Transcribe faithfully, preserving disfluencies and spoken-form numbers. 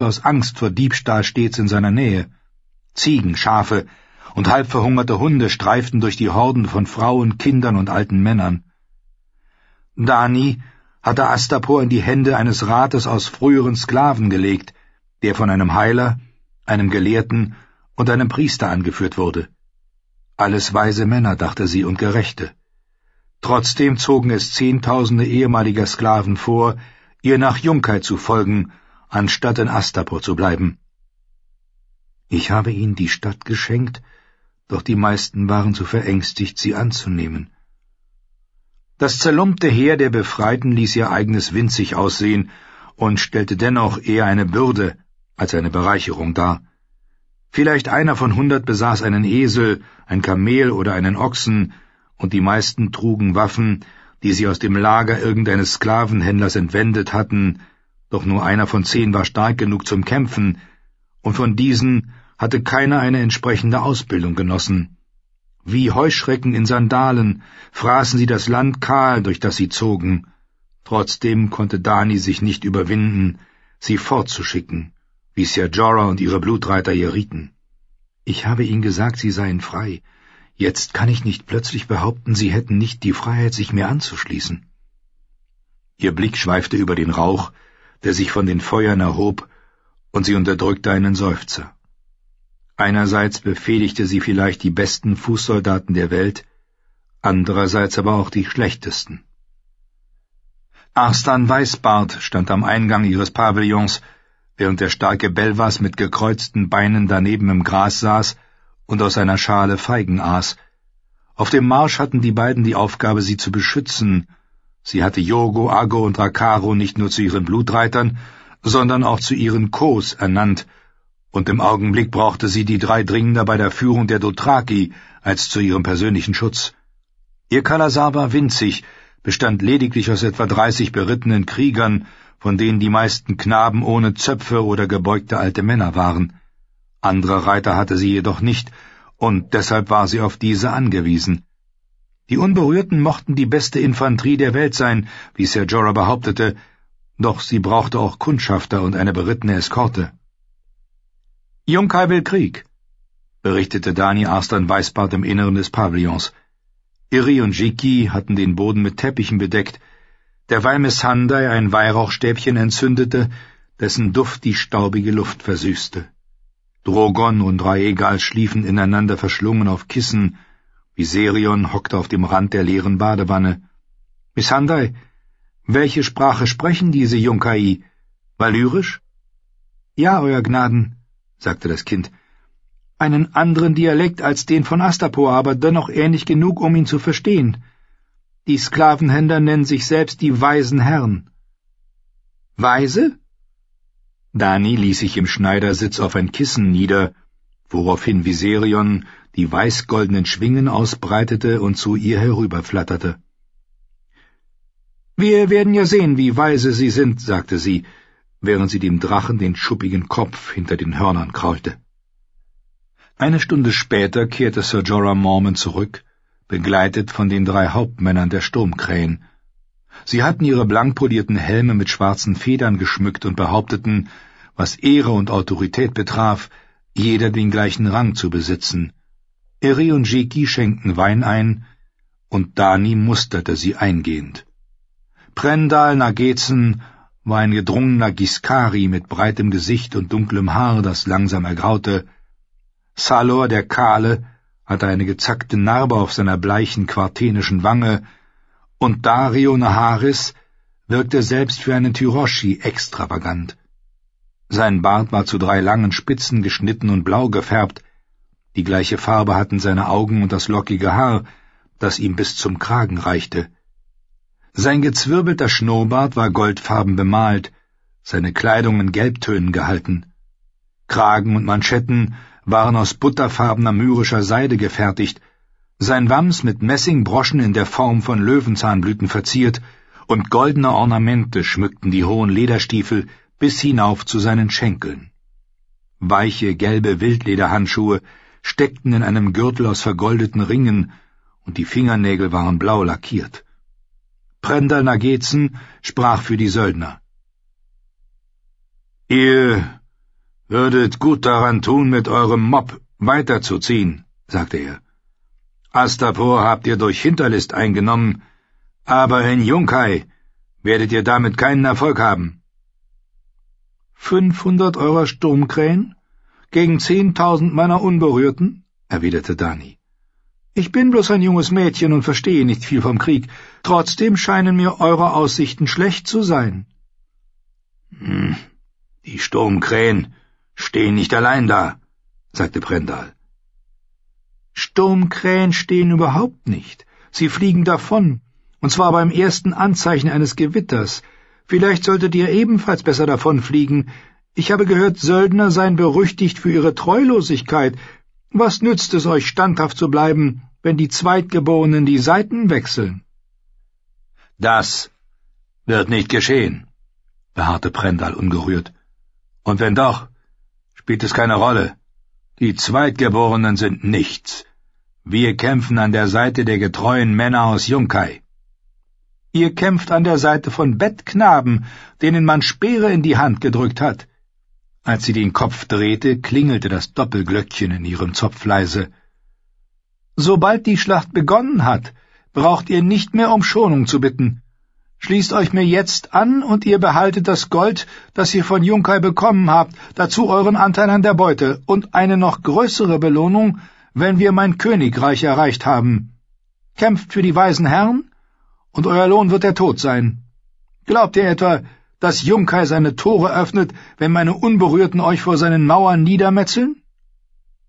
aus Angst vor Diebstahl stets in seiner Nähe. Ziegen, Schafe und halb verhungerte Hunde streiften durch die Horden von Frauen, Kindern und alten Männern. Dani hatte Astapor in die Hände eines Rates aus früheren Sklaven gelegt, der von einem Heiler, einem Gelehrten und einem Priester angeführt wurde. Alles weise Männer, dachte sie, und Gerechte. Trotzdem zogen es Zehntausende ehemaliger Sklaven vor, ihr nach Junkai zu folgen, anstatt in Astapor zu bleiben. Ich habe ihnen die Stadt geschenkt, doch die meisten waren zu verängstigt, sie anzunehmen. Das zerlumpte Heer der Befreiten ließ ihr eigenes winzig aussehen und stellte dennoch eher eine Bürde als eine Bereicherung dar. Vielleicht einer von hundert besaß einen Esel, ein Kamel oder einen Ochsen, und die meisten trugen Waffen, die sie aus dem Lager irgendeines Sklavenhändlers entwendet hatten, doch nur einer von zehn war stark genug zum Kämpfen, und von diesen hatte keiner eine entsprechende Ausbildung genossen. Wie Heuschrecken in Sandalen fraßen sie das Land kahl, durch das sie zogen. Trotzdem konnte Dani sich nicht überwinden, sie fortzuschicken, wie Ser Jorah und ihre Blutreiter ihr rieten. Ich habe ihnen gesagt, sie seien frei. Jetzt kann ich nicht plötzlich behaupten, sie hätten nicht die Freiheit, sich mir anzuschließen. Ihr Blick schweifte über den Rauch, der sich von den Feuern erhob, und sie unterdrückte einen Seufzer. Einerseits befehligte sie vielleicht die besten Fußsoldaten der Welt, andererseits aber auch die schlechtesten. Arstan Weißbart stand am Eingang ihres Pavillons, während der starke Belvas mit gekreuzten Beinen daneben im Gras saß und aus einer Schale Feigen aß. Auf dem Marsch hatten die beiden die Aufgabe, sie zu beschützen. Sie hatte Yogo, Aggo und Rakaro nicht nur zu ihren Blutreitern, sondern auch zu ihren Kos ernannt, und im Augenblick brauchte sie die drei dringender bei der Führung der Dothraki als zu ihrem persönlichen Schutz. Ihr Kalasar war winzig, bestand lediglich aus etwa dreißig berittenen Kriegern, von denen die meisten Knaben ohne Zöpfe oder gebeugte alte Männer waren. Andere Reiter hatte sie jedoch nicht, und deshalb war sie auf diese angewiesen. Die Unberührten mochten die beste Infanterie der Welt sein, wie Ser Jorah behauptete, doch sie brauchte auch Kundschafter und eine berittene Eskorte. »Junkai will Krieg«, berichtete Dani Arstan Weißbart im Inneren des Pavillons. Irri und Jiki hatten den Boden mit Teppichen bedeckt, derweil Missandei ein Weihrauchstäbchen entzündete, dessen Duft die staubige Luft versüßte. Drogon und Raegal schliefen ineinander verschlungen auf Kissen, Viserion hockte auf dem Rand der leeren Badewanne. »Missandei, welche Sprache sprechen diese Junkai? Valyrisch?« »Ja, Euer Gnaden«, sagte das Kind, »einen anderen Dialekt als den von Astapor, aber dennoch ähnlich genug, um ihn zu verstehen. Die Sklavenhändler nennen sich selbst die Weisen Herren.« »Weise?« Dani ließ sich im Schneidersitz auf ein Kissen nieder, woraufhin Viserion die weißgoldenen Schwingen ausbreitete und zu ihr herüberflatterte. »Wir werden ja sehen, wie weise Sie sind«, sagte sie, während sie dem Drachen den schuppigen Kopf hinter den Hörnern kraulte. Eine Stunde später kehrte Ser Jorah Mormont zurück, begleitet von den drei Hauptmännern der Sturmkrähen. Sie hatten ihre blank polierten Helme mit schwarzen Federn geschmückt und behaupteten, was Ehre und Autorität betraf, jeder den gleichen Rang zu besitzen. Irri und Jiki schenkten Wein ein, und Dani musterte sie eingehend. Prendal Nagezen war ein gedrungener Giskari mit breitem Gesicht und dunklem Haar, das langsam ergraute. Salor der Kahle hatte eine gezackte Narbe auf seiner bleichen quartenischen Wange, und Daario Naharis wirkte selbst für einen Tyroshi extravagant. Sein Bart war zu drei langen Spitzen geschnitten und blau gefärbt, die gleiche Farbe hatten seine Augen und das lockige Haar, das ihm bis zum Kragen reichte. Sein gezwirbelter Schnurrbart war goldfarben bemalt, seine Kleidung in Gelbtönen gehalten. Kragen und Manschetten waren aus butterfarbener myrischer Seide gefertigt, sein Wams mit Messingbroschen in der Form von Löwenzahnblüten verziert, und goldene Ornamente schmückten die hohen Lederstiefel bis hinauf zu seinen Schenkeln. Weiche, gelbe Wildlederhandschuhe steckten in einem Gürtel aus vergoldeten Ringen, und die Fingernägel waren blau lackiert. Prendal Nagezen sprach für die Söldner. »Ihr »Würdet gut daran tun, mit eurem Mob weiterzuziehen«, sagte er. »Astapor habt ihr durch Hinterlist eingenommen, aber in Yunkai werdet ihr damit keinen Erfolg haben.« »Fünfhundert eurer Sturmkrähen gegen zehntausend meiner Unberührten?« erwiderte Dani. »Ich bin bloß ein junges Mädchen und verstehe nicht viel vom Krieg. Trotzdem scheinen mir eure Aussichten schlecht zu sein.« »Hm, die Sturmkrähen stehen nicht allein da«, sagte Brendal. »Sturmkrähen stehen überhaupt nicht. Sie fliegen davon, und zwar beim ersten Anzeichen eines Gewitters. Vielleicht solltet ihr ebenfalls besser davonfliegen. Ich habe gehört, Söldner seien berüchtigt für ihre Treulosigkeit. Was nützt es euch, standhaft zu bleiben, wenn die Zweitgeborenen die Seiten wechseln?« »Das wird nicht geschehen«, beharrte Brendal ungerührt. »Und wenn doch, spielt es keine Rolle. Die Zweitgeborenen sind nichts. Wir kämpfen an der Seite der getreuen Männer aus Yunkai.« »Ihr kämpft an der Seite von Bettknaben, denen man Speere in die Hand gedrückt hat.« Als sie den Kopf drehte, klingelte das Doppelglöckchen in ihrem Zopf leise. »Sobald die Schlacht begonnen hat, braucht ihr nicht mehr um Schonung zu bitten. Schließt euch mir jetzt an, und ihr behaltet das Gold, das ihr von Yunkai bekommen habt, dazu euren Anteil an der Beute und eine noch größere Belohnung, wenn wir mein Königreich erreicht haben. Kämpft für die weisen Herren, und euer Lohn wird der Tod sein. Glaubt ihr etwa, dass Yunkai seine Tore öffnet, wenn meine Unberührten euch vor seinen Mauern niedermetzeln?«